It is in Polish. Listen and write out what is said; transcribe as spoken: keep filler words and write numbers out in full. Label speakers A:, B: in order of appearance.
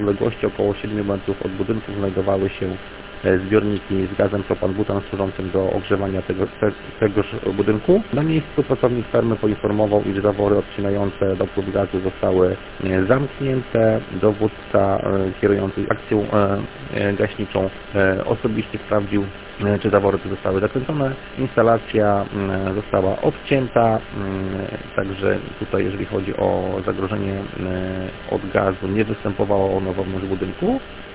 A: W odległości około siedmiu metrów od budynków znajdowały się zbiorniki z gazem propan-butan służącym do ogrzewania tego, te, tegoż budynku. Na miejscu pracownik fermy poinformował, iż zawory odcinające dopływ gazu zostały zamknięte. Dowódca kierujący akcją gaśniczą osobiście sprawdził, czy zawory te zostały zakręcone. Instalacja została odcięta, także tutaj jeżeli chodzi o zagrożenie od gazu, nie występowało ono wewnątrz budynku.